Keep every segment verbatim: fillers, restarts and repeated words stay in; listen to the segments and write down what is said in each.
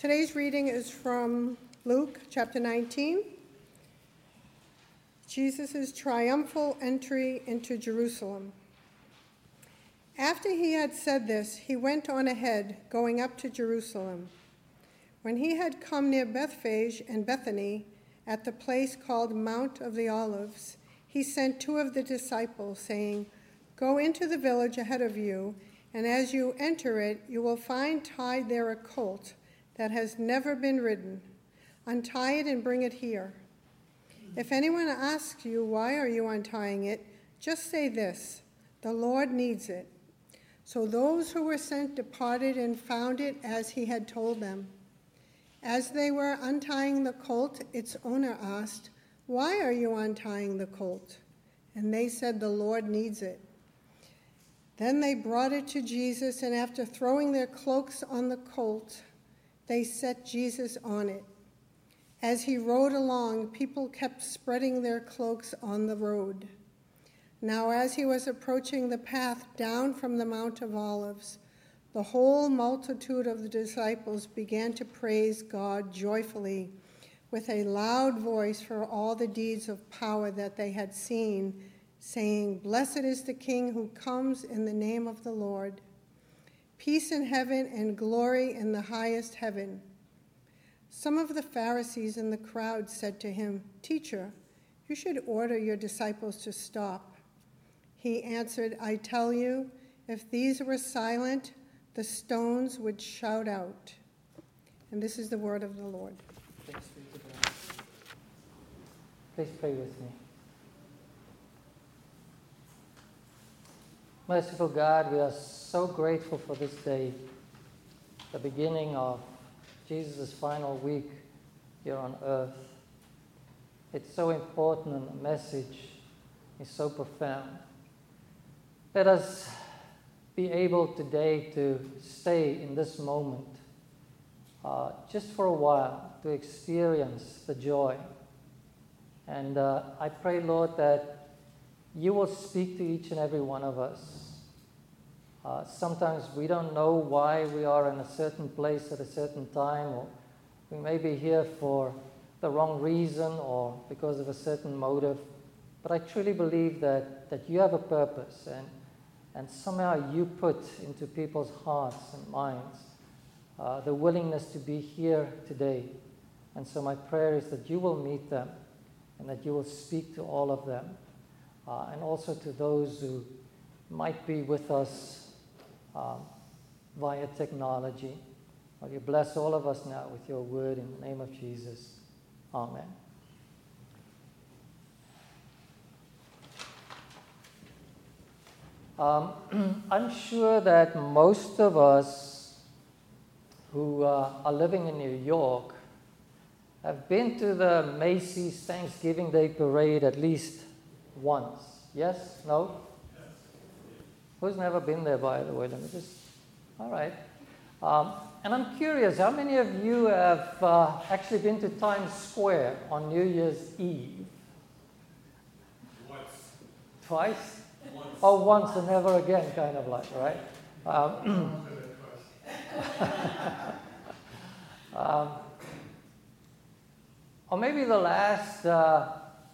Today's reading is from Luke chapter nineteen. Jesus' triumphal entry into Jerusalem. After he had said this, he went on ahead, going up to Jerusalem. When he had come near Bethphage and Bethany, at the place called Mount of the Olives, he sent two of the disciples, saying, "Go into the village ahead of you, and as you enter it, you will find tied there a colt that has never been ridden. Untie it and bring it here. If anyone asks you, 'Why are you untying it?' just say this, 'The Lord needs it.'" So those who were sent departed and found it as he had told them. As they were untying the colt, its owner asked, "Why are you untying the colt?" And they said, "The Lord needs it." Then they brought it to Jesus, and after throwing their cloaks on the colt, they set Jesus on it. As he rode along, people kept spreading their cloaks on the road. Now as he was approaching the path down from the Mount of Olives, the whole multitude of the disciples began to praise God joyfully with a loud voice for all the deeds of power that they had seen, saying, "Blessed is the King who comes in the name of the Lord. Peace in heaven and glory in the highest heaven." Some of the Pharisees in the crowd said to him, "Teacher, you should order your disciples to stop." He answered, "I tell you, if these were silent, the stones would shout out." And this is the word of the Lord. Thanks be to God. Please pray with me. Merciful God, we are so grateful for this day, the beginning of Jesus' final week here on earth. It's so important and the message is so profound. Let us be able today to stay in this moment uh, just for a while to experience the joy. And uh, I pray, Lord, that you will speak to each and every one of us. Uh, sometimes we don't know why we are in a certain place at a certain time, or we may be here for the wrong reason or because of a certain motive. But I truly believe that, that you have a purpose, and, and somehow you put into people's hearts and minds uh, the willingness to be here today. And so my prayer is that you will meet them and that you will speak to all of them, uh, and also to those who might be with us Um, via technology. Will you bless all of us now with your word in the name of Jesus. Amen. Um, I'm sure that most of us who uh, are living in New York have been to the Macy's Thanksgiving Day Parade at least once. Yes? No? Who's never been there, by the way? Let me just, all right. Um, and I'm curious, how many of you have uh, actually been to Times Square on New Year's Eve? Once. Twice? Once. Oh, once and never again, kind of like, right? Um, um, or maybe the last uh,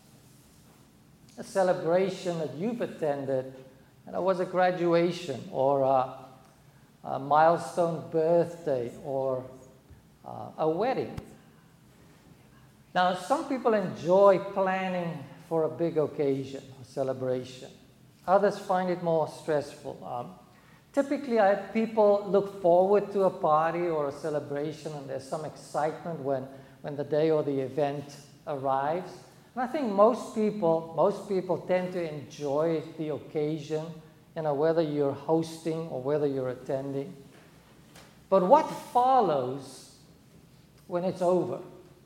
celebration that you've attended, and it was a graduation or a, a milestone birthday or uh, a wedding. Now, some people enjoy planning for a big occasion or celebration. Others find it more stressful. Um, typically, I have people look forward to a party or a celebration, and there's some excitement when, when the day or the event arrives. And I think most people, most people tend to enjoy the occasion, you know, whether you're hosting or whether you're attending. But what follows when it's over?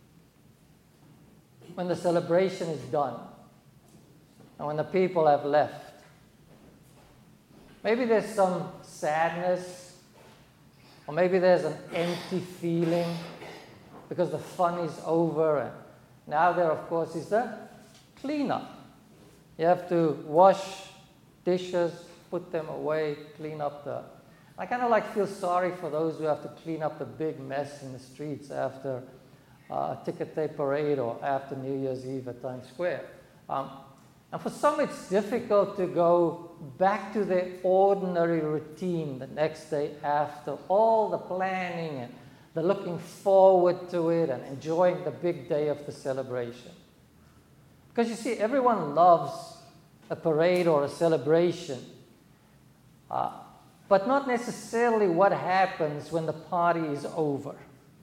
When the celebration is done and when the people have left? Maybe there's some sadness, or maybe there's an empty feeling because the fun is over, and now there, of course, is the cleanup. You have to wash dishes, put them away, clean up the, I kind of like feel sorry for those who have to clean up the big mess in the streets after uh, a ticket day parade or after New Year's Eve at Times Square. Um, and for some, it's difficult to go back to their ordinary routine the next day after all the planning and the looking forward to it and enjoying the big day of the celebration. Because you see, everyone loves a parade or a celebration, uh, but not necessarily what happens when the party is over.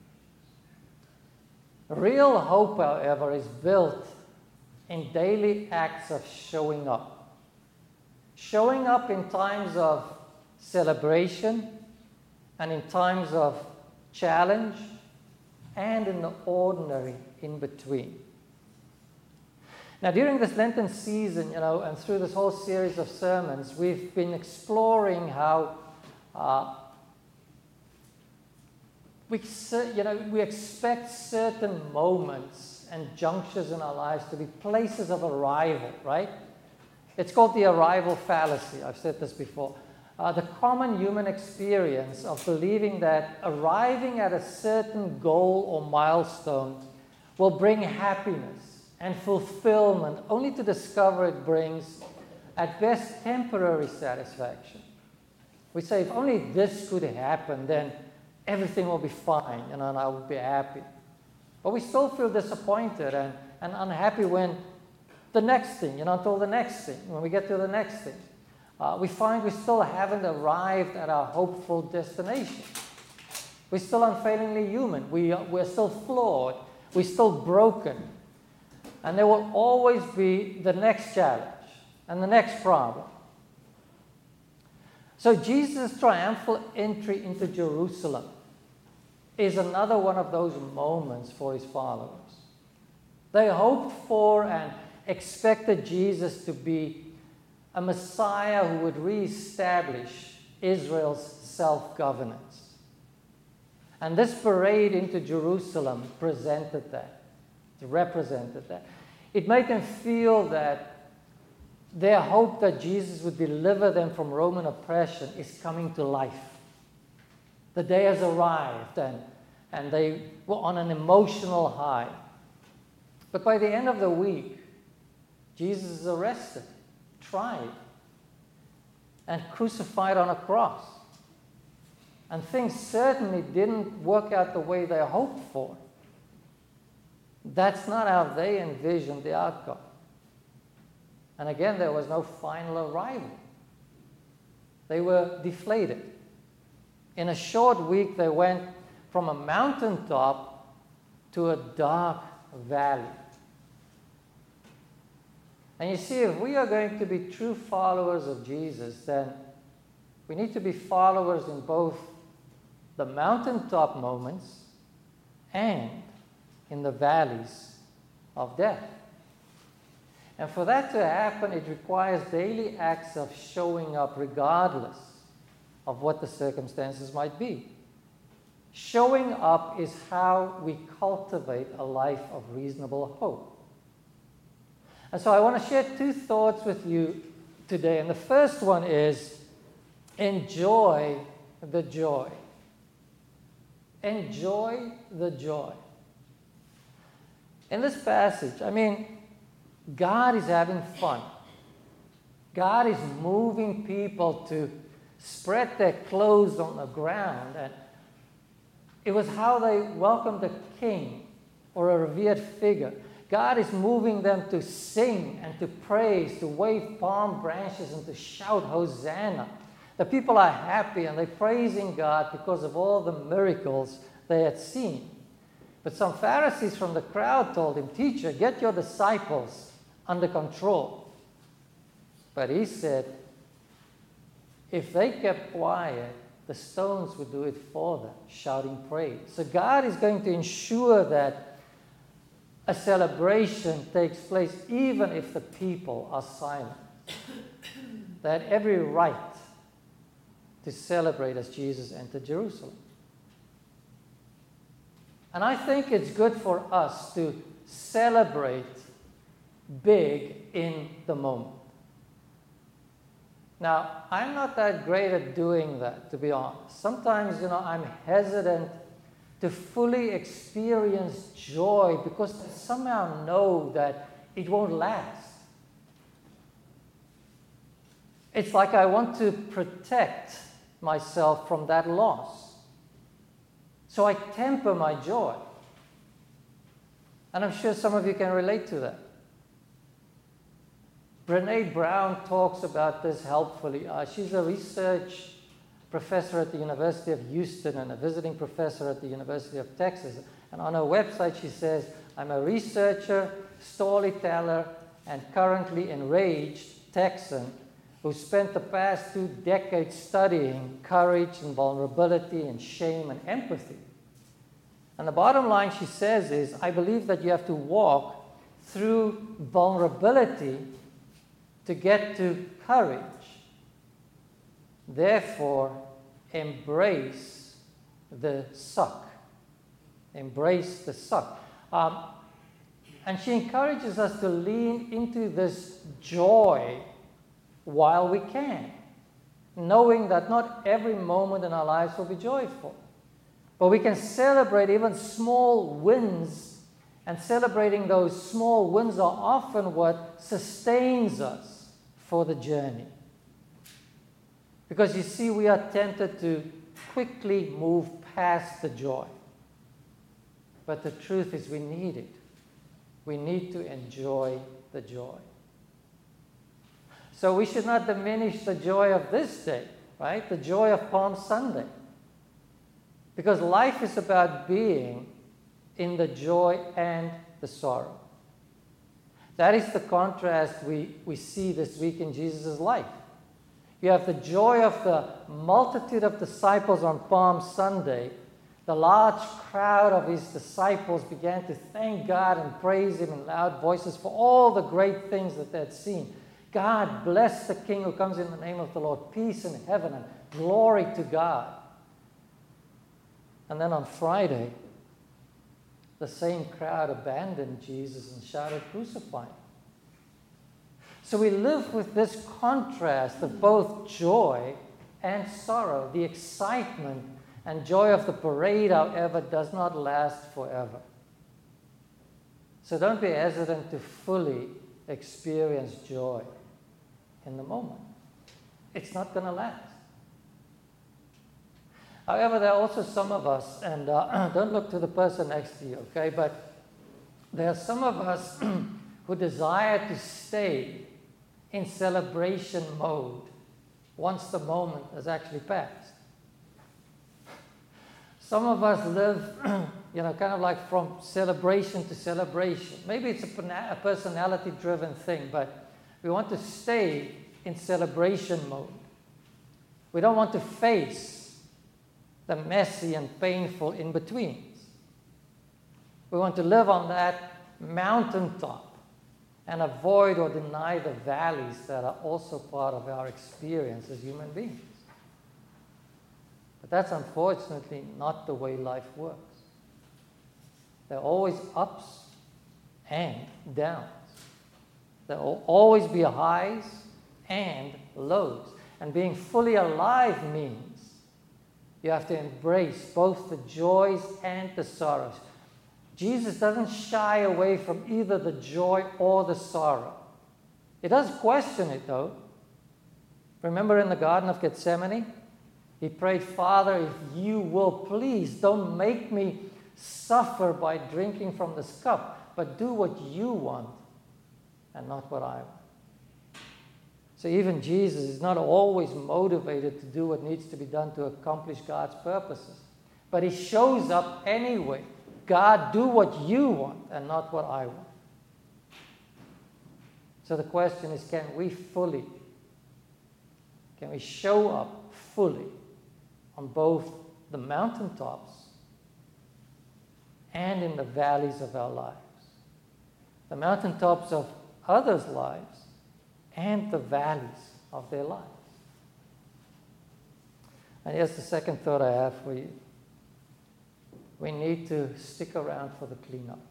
Real hope, however, is built in daily acts of showing up. Showing up in times of celebration and in times of challenge and in the ordinary in between. Now, during this Lenten season, you know, and through this whole series of sermons, we've been exploring how uh, we, you know, we expect certain moments and junctures in our lives to be places of arrival, right? It's called the arrival fallacy. I've said this before. Uh, the common human experience of believing that arriving at a certain goal or milestone will bring happiness and fulfillment, only to discover it brings, at best, temporary satisfaction. We say, if only this could happen, then everything will be fine, you know, and I will be happy. But we still feel disappointed and, and unhappy when the next thing, you know, until the next thing, when we get to the next thing. Uh, we find we still haven't arrived at our hopeful destination. We're still unfailingly human. We are, we're still flawed. We're still broken. And there will always be the next challenge and the next problem. So Jesus' triumphal entry into Jerusalem is another one of those moments for his followers. They hoped for and expected Jesus to be a Messiah who would reestablish Israel's self-governance. And this parade into Jerusalem presented that, it represented that. It made them feel that their hope that Jesus would deliver them from Roman oppression is coming to life. The day has arrived, and, and they were on an emotional high. But by the end of the week, Jesus is arrested, tried, and crucified on a cross. And things certainly didn't work out the way they hoped for. That's not how they envisioned the outcome. And again, there was no final arrival. They were deflated. In a short week, they went from a mountaintop to a dark valley. And you see, if we are going to be true followers of Jesus, then we need to be followers in both the mountaintop moments and in the valleys of death. And for that to happen, it requires daily acts of showing up regardless of what the circumstances might be. Showing up is how we cultivate a life of reasonable hope. And so I want to share two thoughts with you today. And the first one is, enjoy the joy. Enjoy the joy. In this passage, I mean, God is having fun. God is moving people to spread their clothes on the ground. And it was how they welcomed a king or a revered figure. God is moving them to sing and to praise, to wave palm branches and to shout Hosanna. The people are happy and they're praising God because of all the miracles they had seen. But some Pharisees from the crowd told him, "Teacher, get your disciples under control." But he said, if they kept quiet, the stones would do it for them, shouting praise. So God is going to ensure that a celebration takes place even if the people are silent. They had every right to celebrate as Jesus entered Jerusalem. And I think it's good for us to celebrate big in the moment. Now, I'm not that great at doing that, to be honest. Sometimes, you know, I'm hesitant to fully experience joy because I somehow know that it won't last. It's like I want to protect myself from that loss. So I temper my joy. And I'm sure some of you can relate to that. Brené Brown talks about this helpfully. Uh, she's a research professor at the University of Houston and a visiting professor at the University of Texas. And on her website she says, I'm a researcher, storyteller, and currently enraged Texan who spent the past two decades studying courage and vulnerability and shame and empathy. And the bottom line she says is, I believe that you have to walk through vulnerability to get to courage. Therefore, embrace the suck. Embrace the suck. Um, and she encourages us to lean into this joy while we can, knowing that not every moment in our lives will be joyful. But we can celebrate even small wins, and celebrating those small wins are often what sustains us for the journey. Because you see, we are tempted to quickly move past the joy. But the truth is we need it. We need to enjoy the joy. So we should not diminish the joy of this day, right? The joy of Palm Sunday. Because life is about being in the joy and the sorrow. That is the contrast we, we see this week in Jesus' life. You have the joy of the multitude of disciples on Palm Sunday. The large crowd of his disciples began to thank God and praise him in loud voices for all the great things that they had seen. God bless the King who comes in the name of the Lord. Peace in heaven and glory to God. And then on Friday, the same crowd abandoned Jesus and shouted, "Crucify him." So we live with this contrast of both joy and sorrow. The excitement and joy of the parade, however, does not last forever. So don't be hesitant to fully experience joy in the moment. It's not going to last. However, there are also some of us, and uh, don't look to the person next to you, okay? But there are some of us who desire to stay in celebration mode once the moment has actually passed. Some of us live, you know, kind of like from celebration to celebration. Maybe it's a personality-driven thing, but we want to stay in celebration mode. We don't want to face the messy and painful in-betweens. We want to live on that mountaintop and avoid or deny the valleys that are also part of our experience as human beings. But that's unfortunately not the way life works. There are always ups and downs. There will always be highs and lows. And being fully alive means you have to embrace both the joys and the sorrows. Jesus doesn't shy away from either the joy or the sorrow. He does question it, though. Remember in the Garden of Gethsemane? He prayed, "Father, if you will, please don't make me suffer by drinking from this cup, but do what you want and not what I want." So even Jesus is not always motivated to do what needs to be done to accomplish God's purposes. But he shows up anyway. God, do what you want and not what I want. So the question is, can we fully, can we show up fully on both the mountaintops and in the valleys of our lives? The mountaintops of others' lives and the valleys of their lives. And here's the second thought I have for you. We need to stick around for the cleanup.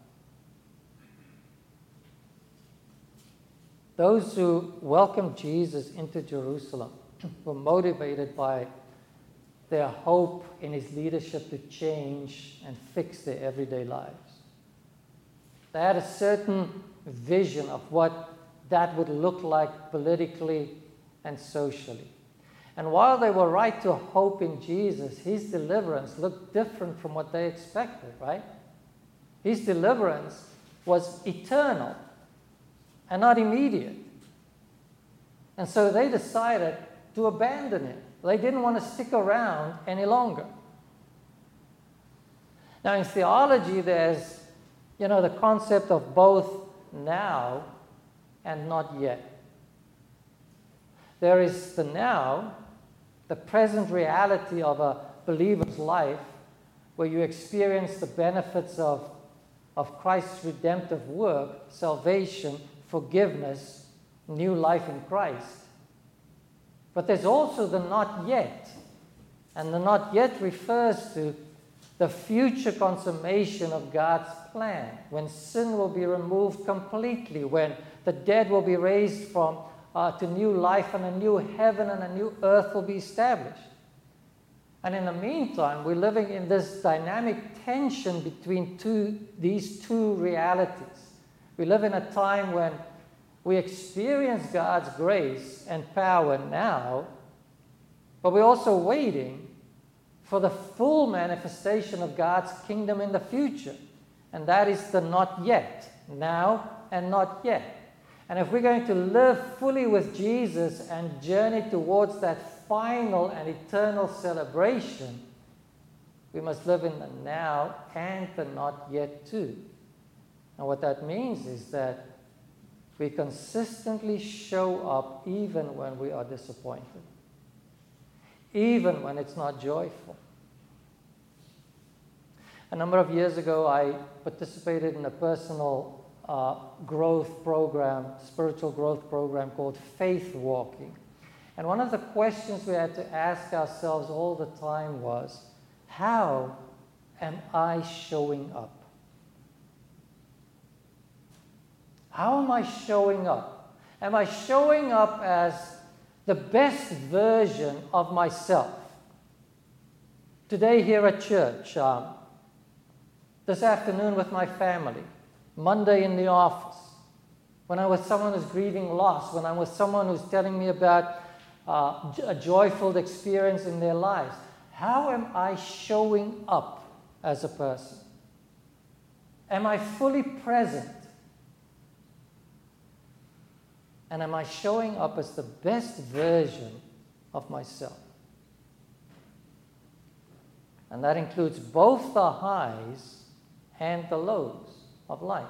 Those who welcomed Jesus into Jerusalem were motivated by their hope in his leadership to change and fix their everyday lives. They had a certain vision of what that would look like politically and socially. And while they were right to hope in Jesus, his deliverance looked different from what they expected, right? His deliverance was eternal and not immediate. And so they decided to abandon it. They didn't want to stick around any longer. Now, in theology, there's, you know, the concept of both now and not yet. There is the now, the present reality of a believer's life, where you experience the benefits of, of Christ's redemptive work, salvation, forgiveness, new life in Christ. But there's also the not yet. And the not yet refers to the future consummation of God's plan, when sin will be removed completely, when the dead will be raised from uh, to new life, and a new heaven and a new earth will be established. And in the meantime, we're living in this dynamic tension between two, these two realities. We live in a time when we experience God's grace and power now, but we're also waiting for the full manifestation of God's kingdom in the future. And that is the not yet, now and not yet. And if we're going to live fully with Jesus and journey towards that final and eternal celebration, we must live in the now and the not yet too. And what that means is that we consistently show up even when we are disappointed, even when it's not joyful. A number of years ago, I participated in a personal uh, growth program, spiritual growth program called Faith Walking. And one of the questions we had to ask ourselves all the time was, how am I showing up? How am I showing up? Am I showing up as the best version of myself? Today here at church, um, this afternoon with my family, Monday in the office, when I'm with someone who's grieving loss, when I'm with someone who's telling me about uh, a joyful experience in their lives. How am I showing up as a person? Am I fully present? And am I showing up as the best version of myself? And that includes both the highs and the lows of life.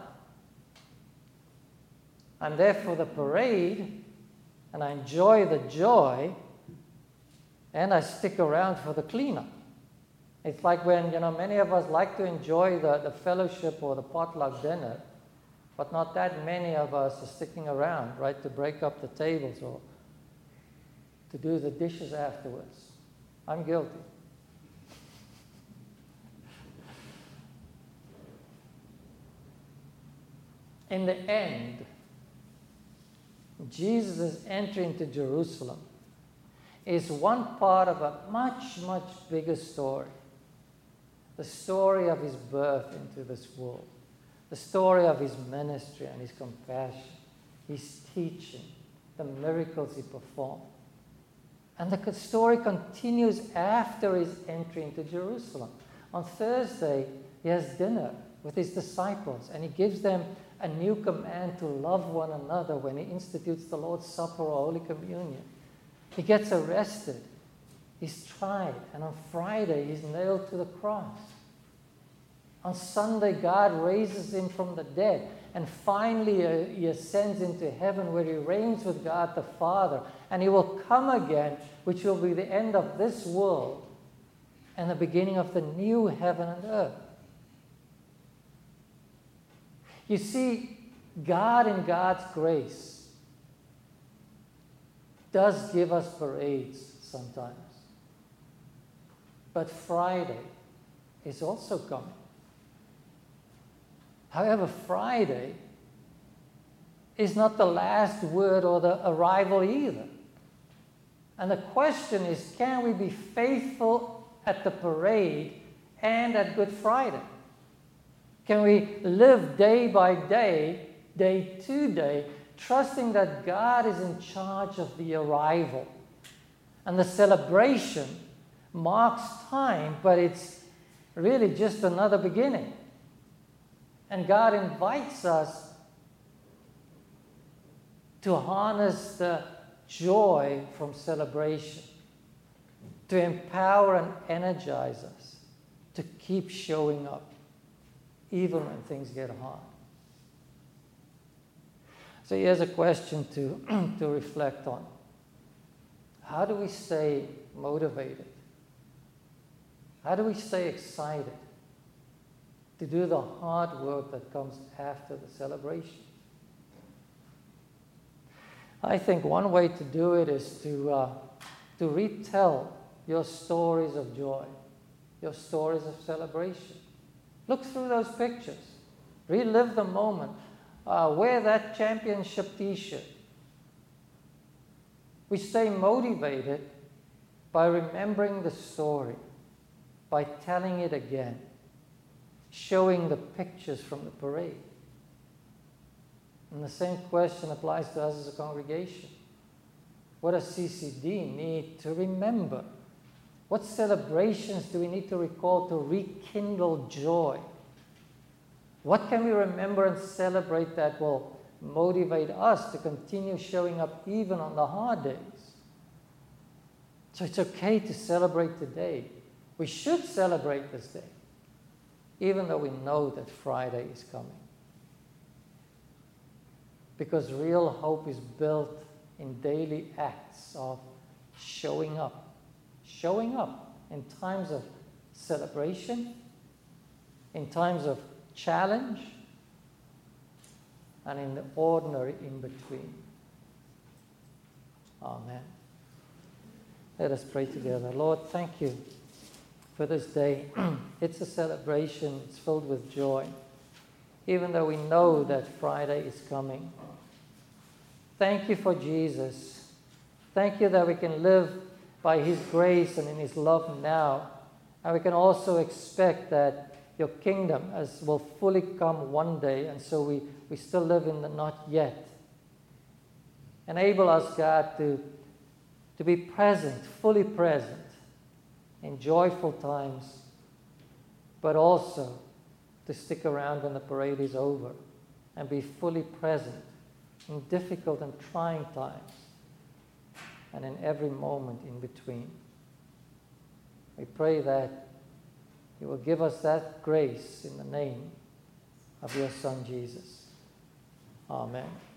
I'm there for the parade, and I enjoy the joy, and I stick around for the cleanup. It's like when, you know, many of us like to enjoy the, the fellowship or the potluck dinner, but not that many of us are sticking around, right, to break up the tables or to do the dishes afterwards. I'm guilty. In the end, Jesus' entry into Jerusalem is one part of a much, much bigger story. The story of his birth into this world. The story of his ministry and his compassion, his teaching, the miracles he performed. And the story continues after his entry into Jerusalem. On Thursday, he has dinner with his disciples, and he gives them a new command to love one another when he institutes the Lord's Supper or Holy Communion. He gets arrested. He's tried. And on Friday, he's nailed to the cross. On Sunday, God raises him from the dead. And finally, uh, he ascends into heaven where he reigns with God the Father. And he will come again, which will be the end of this world and the beginning of the new heaven and earth. You see, God in God's grace does give us parades sometimes. But Friday is also coming. However, Friday is not the last word or the arrival either. And the question is, can we be faithful at the parade and at Good Friday? Can we live day by day, day to day, trusting that God is in charge of the arrival? And the celebration marks time, but it's really just another beginning. And God invites us to harness the joy from celebration, to empower and energize us, to keep showing up, even when things get hard. So here's a question to, to reflect on. How do we stay motivated? How do we stay excited to do the hard work that comes after the celebration? I think one way to do it is to, uh, to retell your stories of joy, your stories of celebration. Look through those pictures. Relive the moment. Uh, wear that championship t-shirt. We stay motivated by remembering the story, by telling it again, showing the pictures from the parade. And the same question applies to us as a congregation. What does C C D need to remember? What celebrations do we need to recall to rekindle joy? What can we remember and celebrate that will motivate us to continue showing up even on the hard days? So it's okay to celebrate today. We should celebrate this day, even though we know that Friday is coming. Because real hope is built in daily acts of showing up. Showing up in times of celebration, in times of challenge, and in the ordinary in-between. Amen. Let us pray together. Lord, thank you for this day. It's a celebration. It's filled with joy, even though we know that Friday is coming. Thank you for Jesus. Thank you that we can live by his grace and in his love now. And we can also expect that your kingdom as will fully come one day, and so we, we still live in the not yet. Enable us, God, to, to be present, fully present in joyful times, but also to stick around when the parade is over and be fully present in difficult and trying times and in every moment in between. We pray that you will give us that grace in the name of your Son, Jesus. Amen.